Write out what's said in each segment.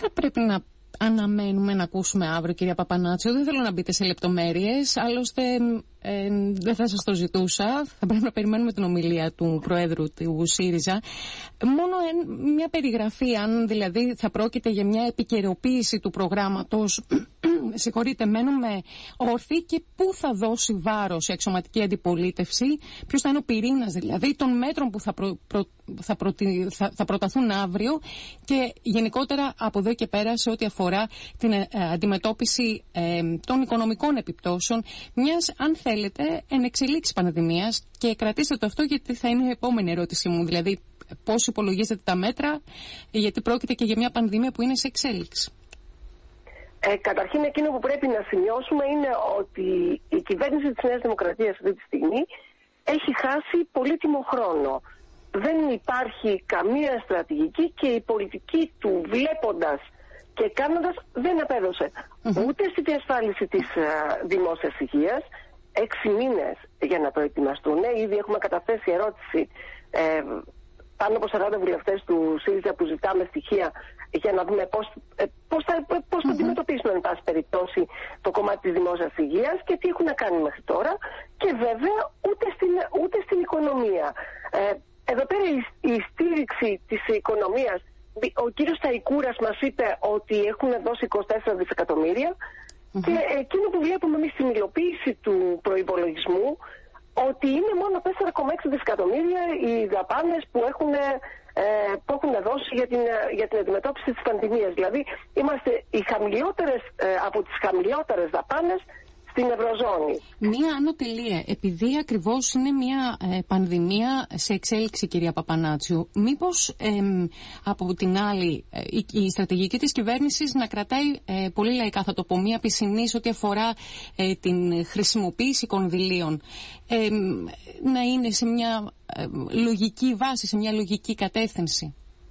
θα πρέπει να αναμένουμε να ακούσουμε αύριο, κυρία Παπανάτσιο? Δεν θέλω να μπείτε σε λεπτομέρειες, άλλωστε δεν θα σας το ζητούσα. Θα πρέπει να περιμένουμε την ομιλία του Προέδρου του ΣΥΡΙΖΑ. Μόνο μια περιγραφή, αν δηλαδή θα πρόκειται για μια επικαιροποίηση του προγράμματος, συγχωρείτε, μένουμε όρθιοι, και πού θα δώσει βάρος η αξιωματική αντιπολίτευση, ποιος θα είναι ο πυρήνας δηλαδή των μέτρων που θα προταθούν αύριο, και γενικότερα από εδώ και πέρα σε ό,τι αφορά την αντιμετώπιση των οικονομικών επιπτώσεων μιας, αν θέλετε, ενεξελίξης πανδημίας. Και κρατήστε το αυτό, γιατί θα είναι η επόμενη ερώτησή μου. Δηλαδή, πώς υπολογίζετε τα μέτρα, γιατί πρόκειται και για μια πανδημία που είναι σε εξέλιξη. Καταρχήν, εκείνο που πρέπει να σημειώσουμε είναι ότι η κυβέρνηση της Νέας Δημοκρατίας αυτή τη στιγμή έχει χάσει πολύτιμο χρόνο. Δεν υπάρχει καμία στρατηγική και η πολιτική του βλέποντας και κάνοντας δεν απέδωσε ούτε στη διασφάλιση της δημόσιας υγείας. 6 μήνες για να προετοιμαστούν. Ήδη έχουμε καταθέσει ερώτηση πάνω από 40 βουλευτές του ΣΥΡΙΖΑ που ζητάμε στοιχεία για να δούμε πώς θα αντιμετωπίσουν, εν πάση περιπτώσει, το κομμάτι της δημόσιας υγείας και τι έχουν να κάνουν μέχρι τώρα. Και βέβαια ούτε στην οικονομία. Εδώ πέρα η στήριξη της οικονομίας, ο κύριος Σταϊκούρας μας είπε ότι έχουν δώσει 24 δισεκατομμύρια και εκείνο που βλέπουμε εμείς στην υλοποίηση του προϋπολογισμού, ότι είναι μόνο 4,6 δισεκατομμύρια οι δαπάνες που έχουν δώσει για την αντιμετώπιση της πανδημίας. Δηλαδή είμαστε από τις χαμηλότερες δαπάνες στην Ευρωζώνη. Μία άνω τελεία, επειδή ακριβώς είναι μια πανδημία σε εξέλιξη, κυρία Παπανάτσιου, μήπως από την άλλη η στρατηγική της κυβέρνησης να κρατάει πολύ λαϊκά, θα το πω, μια πισινή ό,τι αφορά την χρησιμοποίηση κονδυλίων, να είναι σε μια λογική βάση, σε μια λογική κατεύθυνση?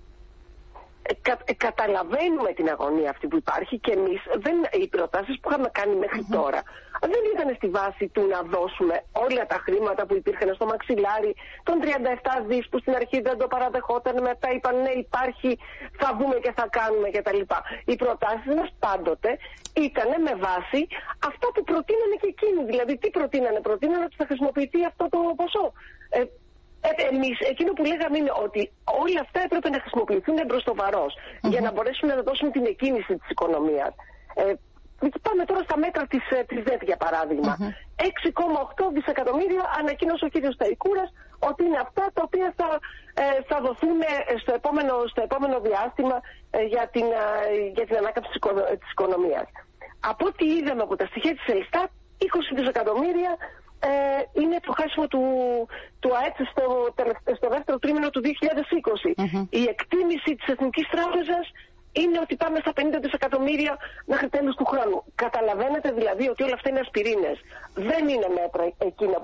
Καταλαβαίνουμε την αγωνία αυτή που υπάρχει και εμείς οι προτάσεις που είχαμε κάνει μέχρι τώρα δεν ήταν στη βάση του να δώσουμε όλα τα χρήματα που υπήρχαν στο μαξιλάρι των 37 δις που στην αρχή δεν το παραδεχόταν, μετά είπαν ναι υπάρχει, θα δούμε και θα κάνουμε κτλ. Οι προτάσεις μας πάντοτε ήταν με βάση αυτά που προτείνανε και εκείνοι. Δηλαδή τι προτείνανε ότι θα χρησιμοποιηθεί αυτό το ποσό. Εμείς εκείνο που λέγαμε είναι ότι όλα αυτά έπρεπε να χρησιμοποιηθούν προς το βαρός για να μπορέσουμε να δώσουμε την εκκίνηση της οικονομίας. Πάμε τώρα στα μέτρα της ΔΕΤ για παράδειγμα. 6,8 δισεκατομμύρια ανακοίνωσε ο κύριος Σταϊκούρας ότι είναι αυτά τα οποία θα δοθούν στο επόμενο διάστημα για την ανάκαμψη της οικονομίας. Από ό,τι είδαμε από τα στοιχεία της Ελστάτ, 20 δισεκατομμύρια είναι το χάσιμο του ΑΕΤ στο δεύτερο τρίμηνο του 2020. Η εκτίμηση της Εθνικής Τράπεζας είναι ότι πάμε στα 50 δισεκατομμύρια μέχρι τέλους του χρόνου. Καταλαβαίνετε δηλαδή ότι όλα αυτά είναι ασπιρίνες. Δεν είναι μέτρα εκείνα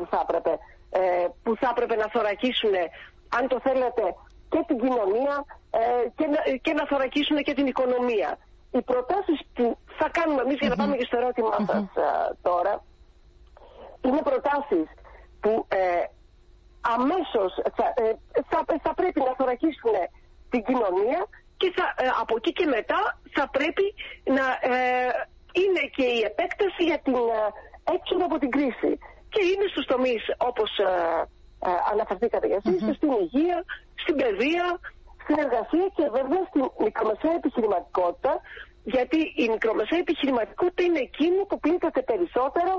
που θα έπρεπε να θωρακίσουν, αν το θέλετε, και την κοινωνία και να θωρακίσουν και την οικονομία. Οι προτάσεις που θα κάνουμε εμείς, για να πάμε και στο ερώτημά σας τώρα, είναι προτάσεις που αμέσως θα πρέπει να θωρακίσουν την κοινωνία και από εκεί και μετά θα πρέπει να είναι και η επέκταση για την έξοδο από την κρίση. Και είναι στους τομείς όπως αναφερθήκατε για εσείς, στην υγεία, στην παιδεία, στην εργασία και βέβαια στην μικρομεσαία επιχειρηματικότητα, γιατί η μικρομεσαία επιχειρηματικότητα είναι εκείνη που πλήττεται περισσότερο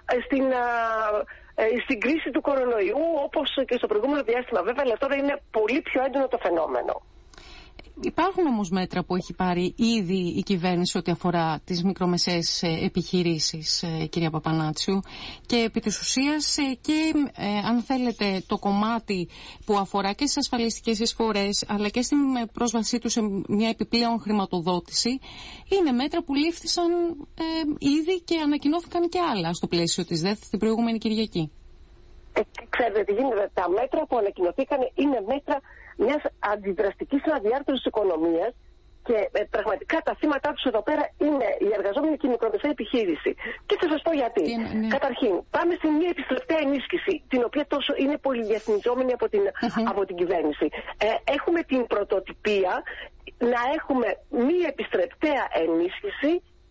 στην κρίση του κορονοϊού, όπως και στο προηγούμενο διάστημα βέβαια, αλλά τώρα είναι πολύ πιο έντονο το φαινόμενο. Υπάρχουν όμως μέτρα που έχει πάρει ήδη η κυβέρνηση ό,τι αφορά τις μικρομεσαίες επιχειρήσεις, κυρία Παπανάτσιου, και επί της ουσίας και αν θέλετε το κομμάτι που αφορά και στις ασφαλιστικές εισφορές αλλά και στην πρόσβασή του σε μια επιπλέον χρηματοδότηση, είναι μέτρα που λήφθησαν ήδη και ανακοινώθηκαν και άλλα στο πλαίσιο της ΔΕΘ την προηγούμενη Κυριακή. Ξέρετε τι γίνεται, τα μέτρα που ανακοινωθήκαν είναι μέτρα μιας αντιδραστικής αναδιάρθρωσης της οικονομίας Και πραγματικά τα θύματα τους εδώ πέρα είναι οι εργαζόμενοι και η μικρομεσαία επιχείρηση. Και θα σας πω γιατί. Ναι. Καταρχήν, πάμε σε μια επιστρεπτέα ενίσχυση, την οποία τόσο είναι πολυδιαθνιζόμενη από την κυβέρνηση. Έχουμε την πρωτοτυπία να έχουμε μια επιστρεπτέα ενίσχυση,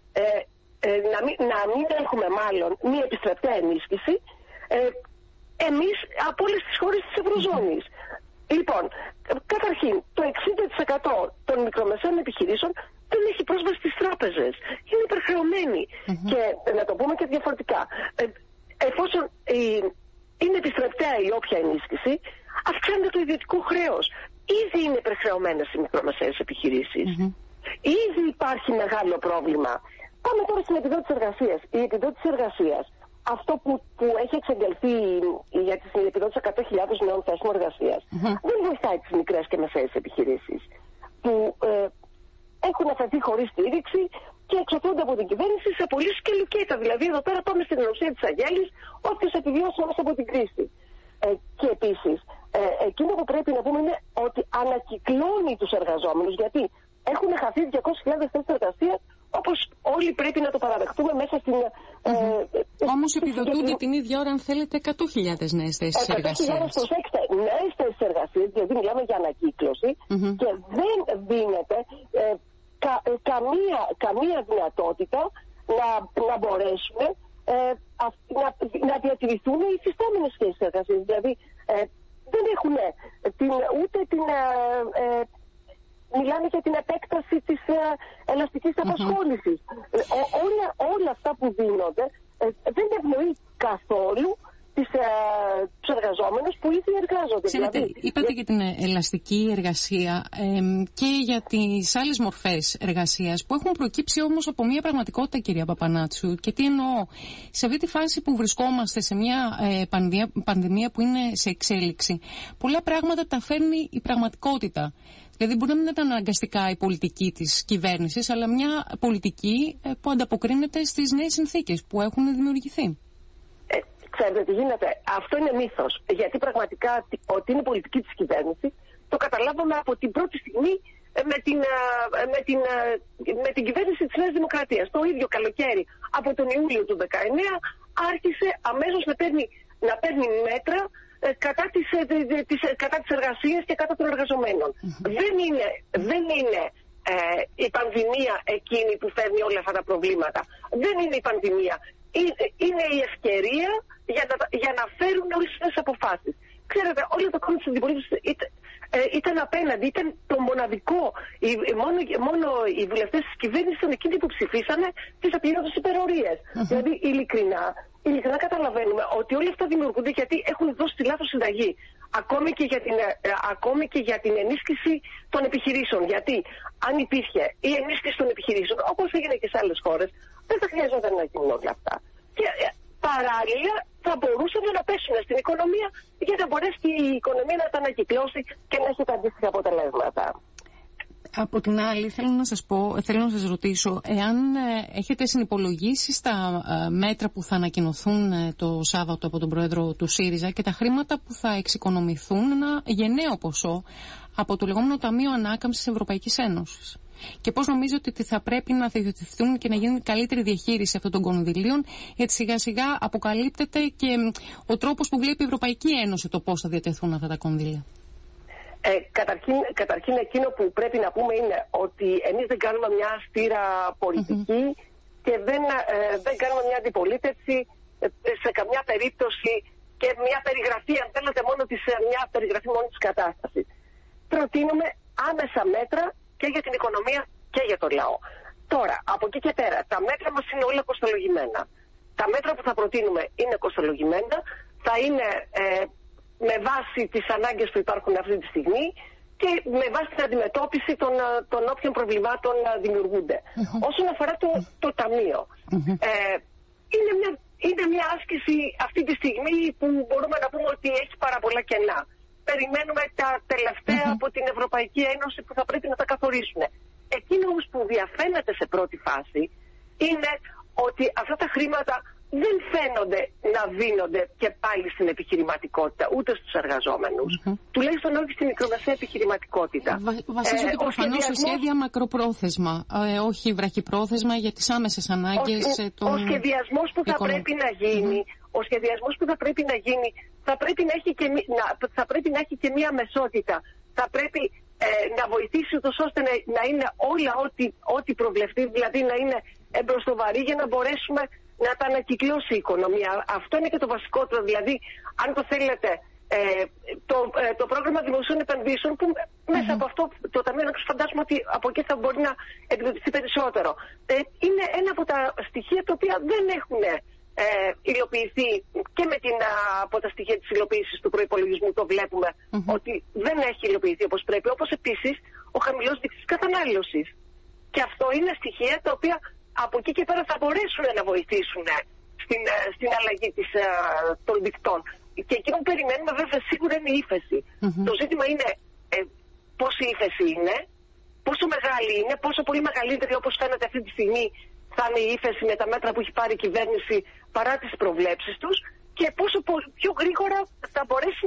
να μην έχουμε μάλλον μια επιστρεπτέα ενίσχυση εμείς από όλες τις χώρες της Ευρωζώνης. Λοιπόν, καταρχήν, το 60% των μικρομεσαίων επιχειρήσεων δεν έχει πρόσβαση στις τράπεζες. Είναι υπερχρεωμένοι. Και να το πούμε και διαφορετικά. Εφόσον είναι επιστρεπτέα η όποια ενίσχυση, αυξάνεται το ιδιωτικό χρέος. Ήδη είναι υπερχρεωμένες οι μικρομεσαίες επιχειρήσεις. Ήδη υπάρχει μεγάλο πρόβλημα. Πάμε τώρα στην επιδότηση εργασίας. Η επιδότηση εργασίας, αυτό που έχει εξεγγελθεί για την επιδότηση 100.000 νέων θέσεων εργασίας, δεν βοηθάει τις μικρές και μεσαίες επιχειρήσεις που έχουν αφαιθεί χωρίς στήριξη και εξωθούνται από την κυβέρνηση σε πωλήσεις και λουκέτα. Δηλαδή, εδώ πέρα πάμε στην ουσία της αγέλης, όποιος επιβιώσει μέσα από την κρίση. Και επίσης, εκείνο που πρέπει να πούμε είναι ότι ανακυκλώνει τους εργαζόμενους, γιατί έχουν χαθεί 200.000 θέσεις εργασίας, όπως όλοι πρέπει να το παραδεχτούμε μέσα στην... Όμως επιδοτούνται την ίδια ώρα, αν θέλετε, 100.000 νέες θέσεις εργασίας. 100.000, προσέξτε, νέες θέσεις εργασίας, γιατί μιλάμε για ανακύκλωση, και δεν δίνεται καμία δυνατότητα να μπορέσουμε να διατηρηθούν οι υφιστάμενες θέσεις εργασίας. Δηλαδή, δεν έχουν ούτε την... Μιλάμε για την επέκταση της ελαστικής απασχόλησης. Όλα αυτά που δίνονται δεν ευνοεί καθόλου τους εργαζόμενους που ήδη εργάζονται. Ξέρετε, δηλαδή, είπατε για την ελαστική εργασία και για τις άλλες μορφές εργασίας που έχουν προκύψει όμως από μια πραγματικότητα, κυρία Παπανάτσου. Και τι εννοώ? Σε αυτή τη φάση που βρισκόμαστε, σε μια πανδημία που είναι σε εξέλιξη, πολλά πράγματα τα φέρνει η πραγματικότητα. Δηλαδή μπορεί να μην ήταν αναγκαστικά η πολιτική της κυβέρνησης, αλλά μια πολιτική που ανταποκρίνεται στις νέες συνθήκες που έχουν δημιουργηθεί. Ξέρετε τι γίνεται? Αυτό είναι μύθος. Γιατί πραγματικά ότι είναι πολιτική της κυβέρνησης το καταλάβαμε από την πρώτη στιγμή με την κυβέρνηση της Νέας Δημοκρατίας. Το ίδιο καλοκαίρι από τον Ιούλιο του 2019 άρχισε αμέσως να παίρνει μέτρα κατά της εργασίας και κατά των εργαζομένων. Δεν είναι η πανδημία εκείνη που φέρνει όλα αυτά τα προβλήματα. Δεν είναι η πανδημία. Είναι η ευκαιρία για να φέρουν όλες τις αποφάσεις. Ξέρετε, όλο το κόμμα της αντιπολίτευσης ήταν απέναντι, ήταν το μοναδικό. Μόνο οι βουλευτές της κυβέρνησης ήταν εκείνοι που ψηφίσανε τις απλήρωτες υπερορίες. Δηλαδή, ειλικρινά καταλαβαίνουμε ότι όλα αυτά δημιουργούνται γιατί έχουν δώσει τη λάθος συνταγή. Ακόμη και για την ενίσχυση των επιχειρήσεων. Γιατί αν υπήρχε η ενίσχυση των επιχειρήσεων, όπως έγινε και σε άλλες χώρες, δεν θα χρειαζόταν να γίνουν όλα αυτά. Και παράλληλα θα μπορούσαν να πέσουν στην οικονομία για να μπορέσει η οικονομία να τα ανακυκλώσει και να έχει τα αντίστοιχα αποτελέσματα. Από την άλλη, θέλω να σας ρωτήσω, εάν έχετε συνυπολογίσει στα μέτρα που θα ανακοινωθούν το Σάββατο από τον Πρόεδρο του ΣΥΡΙΖΑ και τα χρήματα που θα εξοικονομηθούν ένα γενναίο ποσό από το λεγόμενο Ταμείο Ανάκαμψης Ευρωπαϊκής Ένωσης. Και πώς νομίζετε ότι θα πρέπει να διατηρηθούν και να γίνει καλύτερη διαχείριση αυτών των κονδυλίων, γιατί σιγά σιγά αποκαλύπτεται και ο τρόπος που βλέπει η Ευρωπαϊκή Ένωση το πώς θα διατεθούν αυτά τα κονδύλια. Καταρχήν εκείνο που πρέπει να πούμε είναι ότι εμείς δεν κάνουμε μια αστήρα πολιτική και δεν κάνουμε μια αντιπολίτευση σε καμιά περίπτωση και μια περιγραφή, αν θέλετε, μια περιγραφή μόνο της κατάστασης. Προτείνουμε άμεσα μέτρα και για την οικονομία και για το λαό. Τώρα, από εκεί και πέρα, τα μέτρα μας είναι όλα κοστολογημένα. Τα μέτρα που θα προτείνουμε είναι κοστολογημένα, θα είναι με βάση τις ανάγκες που υπάρχουν αυτή τη στιγμή και με βάση την αντιμετώπιση των όποιων προβλημάτων δημιουργούνται. Όσον αφορά το Ταμείο, είναι μια άσκηση αυτή τη στιγμή που μπορούμε να πούμε ότι έχει πάρα πολλά κενά. Περιμένουμε τα τελευταία από την Ευρωπαϊκή Ένωση που θα πρέπει να τα καθορίσουν. Εκείνο όμως που διαφαίνεται σε πρώτη φάση είναι ότι αυτά τα χρήματα δεν φαίνονται να δίνονται και πάλι στην επιχειρηματικότητα, ούτε στους εργαζόμενους. Τουλάχιστον όχι στη μικρομεσαία επιχειρηματικότητα. Βασίζονται προφανώς σε σχέδια μακροπρόθεσμα, όχι βραχυπρόθεσμα για τις άμεσες ανάγκες των. Ο σχεδιασμός που θα πρέπει να γίνει, θα πρέπει να έχει και μία μεσότητα. Θα πρέπει να βοηθήσει ούτως ώστε να είναι όλα ό,τι προβλεφθεί, δηλαδή να είναι εμπροστοβαρή για να μπορέσουμε να τα ανακυκλώσει η οικονομία. Αυτό είναι και το βασικότερο. Δηλαδή, αν το θέλετε, το πρόγραμμα δημοσίων επενδύσεων, που μέσα από αυτό το Ταμείο Ανάκαμψης φαντάζομαι ότι από εκεί θα μπορεί να επιδοτηθεί περισσότερο. Είναι ένα από τα στοιχεία τα οποία δεν έχουν υλοποιηθεί και από τα στοιχεία της υλοποίησης του προϋπολογισμού το βλέπουμε ότι δεν έχει υλοποιηθεί όπως πρέπει. Όπως επίσης ο χαμηλός δείκτης κατανάλωσης. Και αυτό είναι στοιχεία τα οποία από εκεί και πέρα θα μπορέσουν να βοηθήσουν στην αλλαγή των δικτών. Και εκεί που περιμένουμε βέβαια σίγουρα είναι η ύφεση. Το ζήτημα είναι πόση ύφεση είναι, πόσο μεγάλη είναι, πόσο πολύ μεγαλύτερη όπως φαίνεται αυτή τη στιγμή θα είναι η ύφεση με τα μέτρα που έχει πάρει η κυβέρνηση παρά τις προβλέψεις τους και πόσο πιο γρήγορα θα μπορέσει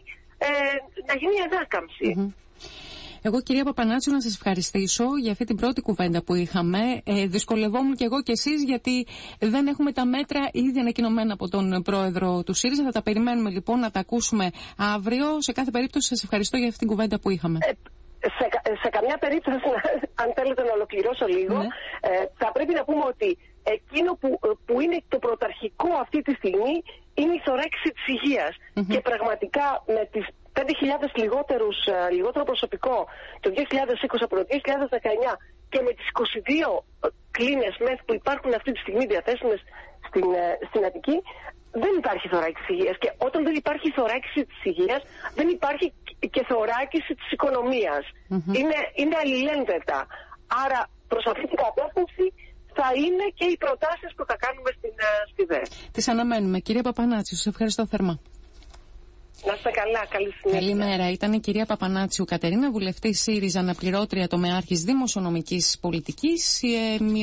να γίνει η ανάκαμψη. Εγώ, κυρία Παπανάτσιου, να σας ευχαριστήσω για αυτή την πρώτη κουβέντα που είχαμε. Δυσκολευόμουν κι εγώ κι εσείς, γιατί δεν έχουμε τα μέτρα ήδη ανακοινωμένα από τον πρόεδρο του ΣΥΡΙΖΑ. Θα τα περιμένουμε λοιπόν να τα ακούσουμε αύριο. Σε κάθε περίπτωση, σας ευχαριστώ για αυτή την κουβέντα που είχαμε. Σε καμιά περίπτωση, αν θέλετε να ολοκληρώσω λίγο, θα πρέπει να πούμε ότι εκείνο που είναι το πρωταρχικό αυτή τη στιγμή είναι η θωράκιση της υγείας. Και πραγματικά με τις 5.000 λιγότερο προσωπικό το 2020 από το 2019 και με τις 22 κλίνες ΜΕΘ που υπάρχουν αυτή τη στιγμή διαθέσιμες στην Αττική, δεν υπάρχει θωράκιση της υγείας. Και όταν δεν υπάρχει θωράκιση της υγείας, δεν υπάρχει και θωράκιση της οικονομίας. Είναι αλληλένδετα. Άρα προς αυτή την κατεύθυνση θα είναι και οι προτάσεις που θα κάνουμε στη ΔΕ. Τις αναμένουμε. Κυρία Παπανάτσιου, σας ευχαριστώ θερμά. Να είστε καλά, καλή συνέχεια. Καλημέρα. Ήταν η κυρία Παπανάτσιου Κατερίνα, βουλευτή ΣΥΡΙΖΑ, αναπληρώτρια τομεάρχης δημοσιονομικής πολιτικής.